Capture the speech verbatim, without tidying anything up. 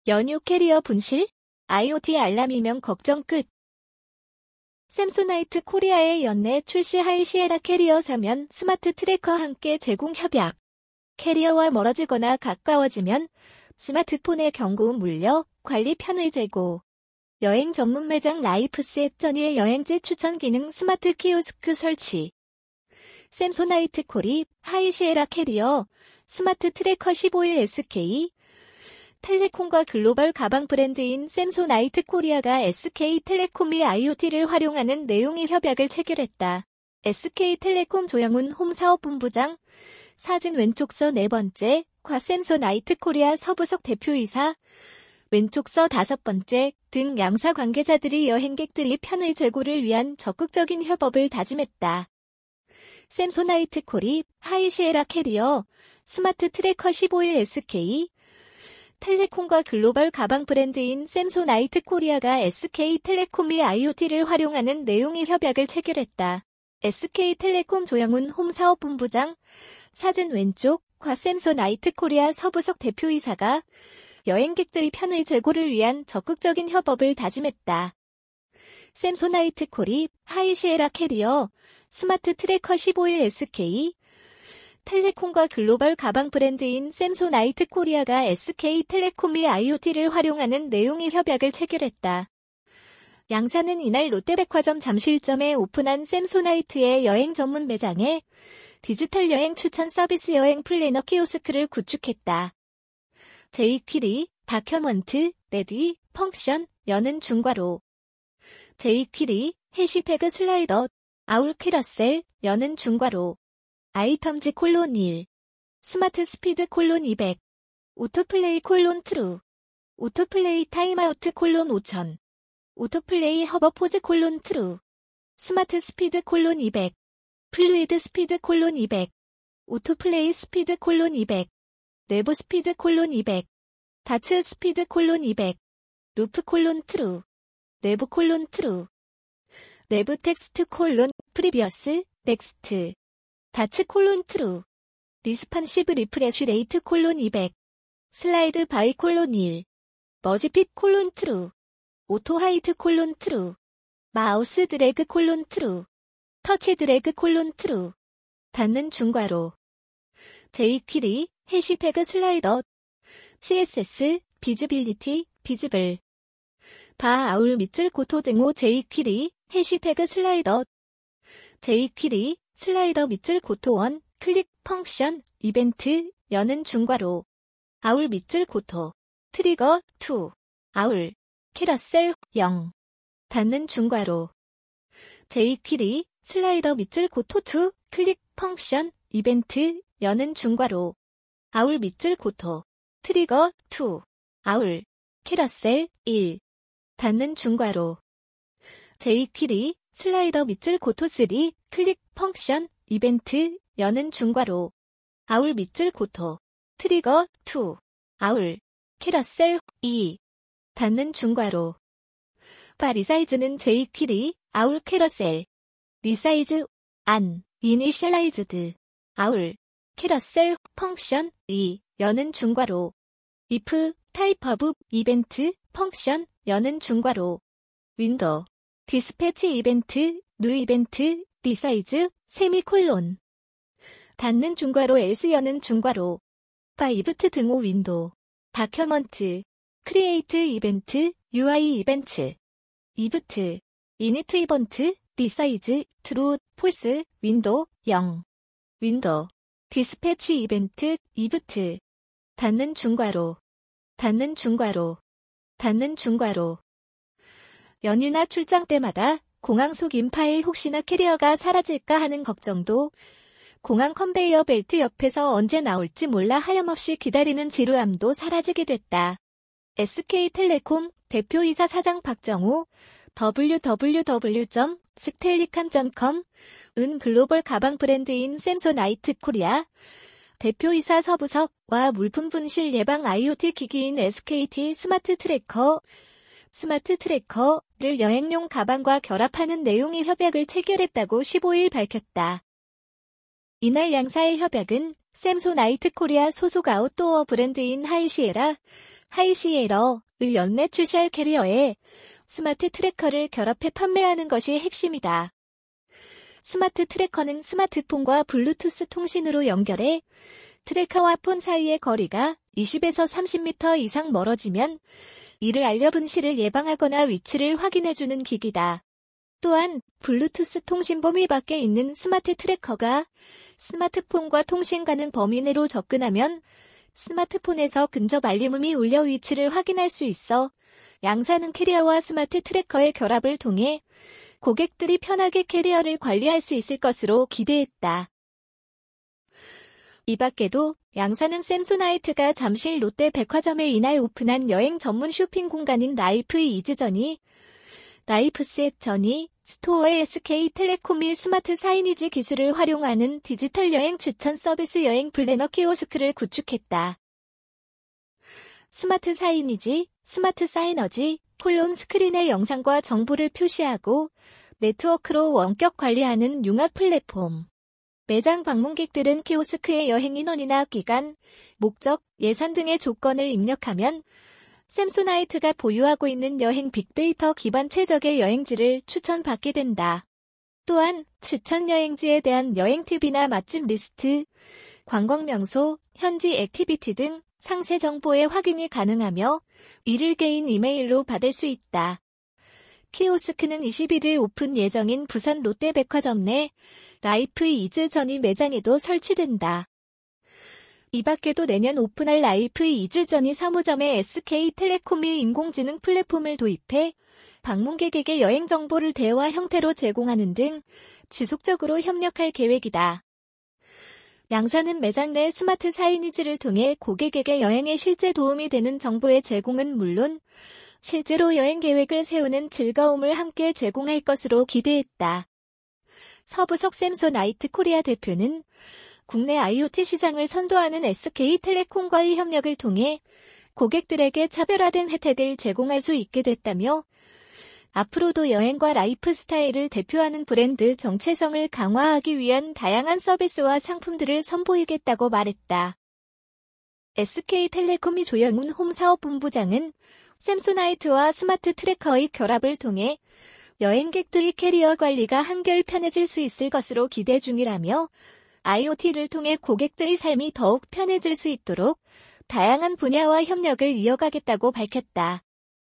연휴 캐리어 분실? 아이오티 알람 일명 걱정 끝. 샘소나이트 코리아의 연내 출시 하이시에라 캐리어 사면 스마트 트래커 함께 제공 협약. 캐리어와 멀어지거나 가까워지면 스마트폰에 경고음 물려 관리 편의 제고. 여행 전문 매장 라이프스 앱 전이의 여행지 추천 기능 스마트 키오스크 설치. 샘소나이트 코리 하이시에라 캐리어 스마트 트래커 십오 일 에스케이 텔레콤과 글로벌 가방 브랜드인 샘소나이트 코리아가 에스케이텔레콤이 아이오티를 활용하는 내용의 협약을 체결했다. 에스케이텔레콤 조영훈 홈사업본부장, 사진 왼쪽서 네 번째, 과 샘소나이트 코리아 서부석 대표이사, 왼쪽서 다섯 번째 등 양사 관계자들이 여행객들의 편의 제고를 위한 적극적인 협업을 다짐했다. 샘소나이트 코리 하이시에라 캐리어 스마트 트래커 십오 일 에스케이 텔레콤과 글로벌 가방 브랜드인 샘소나이트 코리아가 에스케이텔레콤이 아이오티를 활용하는 내용의 협약을 체결했다. 에스케이텔레콤 조영훈 홈사업본부장, 사진 왼쪽, 과 샘소나이트 코리아 서부석 대표이사가 여행객들의 편의 제고를 위한 적극적인 협업을 다짐했다. 샘소나이트 코리 하이시에라 캐리어 스마트 트래커 십오 일 에스케이 텔레콤과 글로벌 가방 브랜드인 샘소나이트 코리아가 에스케이텔레콤이 아이오티를 활용하는 내용의 협약을 체결했다. 양사는 이날 롯데백화점 잠실점에 오픈한 샘소나이트의 여행 전문 매장에 디지털 여행 추천 서비스 여행 플래너 키오스크를 구축했다. 제이퀴리, 다큐먼트, 레디, 펑션, 여는 중괄호. 제이퀴리, 해시태그 슬라이더, 아울 캐러셀, 여는 중괄호. 아이텀즈 콜론 일, 스마트 스피드 콜론 이백, 오토플레이 콜론 트루, 오토플레이 타임아우트 콜론 오천, 오토플레이 허버 포즈 콜론 트루, 스마트 스피드 콜론 이백, 플루이드 스피드 콜론 이백, 오토플레이 스피드 콜론 이백, 내부 스피드 콜론 이백, 다츠 스피드 콜론 이백, 루프 콜론 트루, 내부 콜론 트루, 내부 텍스트 콜론 프리비어스, 넥스트, 다츠 콜론 트루, 리스판시브 리프레쉬 레이트 콜론 이백, 슬라이드 바이 콜론 일, 머지핏 콜론 트루, 오토 하이트 콜론 트루, 마우스 드래그 콜론 트루, 터치 드래그 콜론 트루, 닫는 중괄호. 제이퀴리, 해시태그 슬라이더, 씨에스에스, 비즈빌리티, 비즈블. 바 아울 밑줄 고토 등호 제이퀴리, 해시태그 슬라이더, 제이퀴리, 슬라이더 밑줄 고토 원, 클릭, 펑션, 이벤트, 여는 중괄호. 아울 밑줄 고토, 트리거, 이, 아울, 캐러셀, 영. 닫는 중괄호. 제이퀴리, 슬라이더 밑줄 고토 이, 클릭, 펑션, 이벤트, 여는 중괄호. 아울 밑줄 고토, 트리거, 이, 아울, 캐러셀, 일. 닫는 중괄호. 제이퀴리, 슬라이더 밑줄 고토 삼, 클릭, 펑션, 이벤트, 여는 중괄호. 아울 밑줄 고토, 트리거, 이, 아울, 캐러셀, 이. 닫는 중괄호. 바 리사이즈는 제이퀴리, 아울 캐러셀. 리사이즈, 안, 이니셜라이즈드. 아울, 캐러셀, 펑션, 이, 여는 중괄호. if, 타입 오브, 이벤트, 펑션, 여는 중괄호. 윈도우, 디스패치 이벤트, 뉴 이벤트, 리사이즈, 세미콜론. 닫는 중괄호 else 여는 중괄호. 바 이브트 등호 윈도우. 다큐먼트, 크리에이트 이벤트, 유아이 이벤트. 이브트, 이니트 이벤트, 리사이즈, 트루, 폴스, 윈도우, 영. 윈도우, 디스패치 이벤트, 이브트. 닫는 중괄호. 닫는 중괄호. 닫는 중괄호. 연휴나 출장 때마다 공항 속 인파에 혹시나 캐리어가 사라질까 하는 걱정도 공항 컨베이어 벨트 옆에서 언제 나올지 몰라 하염없이 기다리는 지루함도 사라지게 됐다. 에스케이텔레콤 대표이사 사장 박정우 더블유 더블유 더블유 점 스텔리캄 점 컴 은 글로벌 가방 브랜드인 샘소나이트 코리아 대표이사 서부석과 물품 분실 예방 아이오티 기기인 에스케이티 스마트 트래커 스마트 트래커를 여행용 가방과 결합하는 내용의 협약을 체결했다고 십오 일 밝혔다. 이날 양사의 협약은 샘소나이트 코리아 소속 아웃도어 브랜드인 하이시에라, 하이시에러의 연내 출시할 캐리어에 스마트 트래커를 결합해 판매하는 것이 핵심이다. 스마트 트래커는 스마트폰과 블루투스 통신으로 연결해 트래커와 폰 사이의 거리가 이십에서 삼십 미터 이상 멀어지면 이를 알려 분실을 예방하거나 위치를 확인해주는 기기다. 또한 블루투스 통신 범위 밖에 있는 스마트 트래커가 스마트폰과 통신 가능 범위 내로 접근하면 스마트폰에서 근접 알림음이 울려 위치를 확인할 수 있어 양사는 캐리어와 스마트 트래커의 결합을 통해 고객들이 편하게 캐리어를 관리할 수 있을 것으로 기대했다. 이 밖에도 양사는 샘소나이트가 잠실 롯데 백화점에 이날 오픈한 여행 전문 쇼핑 공간인 라이프 이즈전이 라이프스 앱 전이 스토어의 에스케이텔레콤 및 스마트 사이니지 기술을 활용하는 디지털 여행 추천 서비스 여행 플래너 키오스크를 구축했다. 스마트 사이니지, 스마트 사이너지, 폴론 스크린에 영상과 정보를 표시하고 네트워크로 원격 관리하는 융합 플랫폼. 매장 방문객들은 키오스크의 여행 인원이나 기간, 목적, 예산 등의 조건을 입력하면 샘소나이트가 보유하고 있는 여행 빅데이터 기반 최적의 여행지를 추천받게 된다. 또한 추천 여행지에 대한 여행 팁이나 맛집 리스트, 관광 명소, 현지 액티비티 등 상세 정보의 확인이 가능하며 이를 개인 이메일로 받을 수 있다. 키오스크는 이십일 일 오픈 예정인 부산 롯데백화점 내 라이프 이즈전이 매장에도 설치된다. 이 밖에도 내년 오픈할 라이프 이즈전이 사무점에 에스케이텔레콤이 인공지능 플랫폼을 도입해 방문객에게 여행 정보를 대화 형태로 제공하는 등 지속적으로 협력할 계획이다. 양사는 매장 내 스마트 사이니지를 통해 고객에게 여행에 실제 도움이 되는 정보의 제공은 물론 실제로 여행 계획을 세우는 즐거움을 함께 제공할 것으로 기대했다. 서부석 샘소나이트 코리아 대표는 국내 아이오티 시장을 선도하는 에스케이텔레콤과의 협력을 통해 고객들에게 차별화된 혜택을 제공할 수 있게 됐다며 앞으로도 여행과 라이프 스타일을 대표하는 브랜드 정체성을 강화하기 위한 다양한 서비스와 상품들을 선보이겠다고 말했다. 에스케이텔레콤이 조영훈 홈사업본부장은 샘소나이트와 스마트 트래커의 결합을 통해 여행객들의 캐리어 관리가 한결 편해질 수 있을 것으로 기대 중이라며 아이오티를 통해 고객들의 삶이 더욱 편해질 수 있도록 다양한 분야와 협력을 이어가겠다고 밝혔다.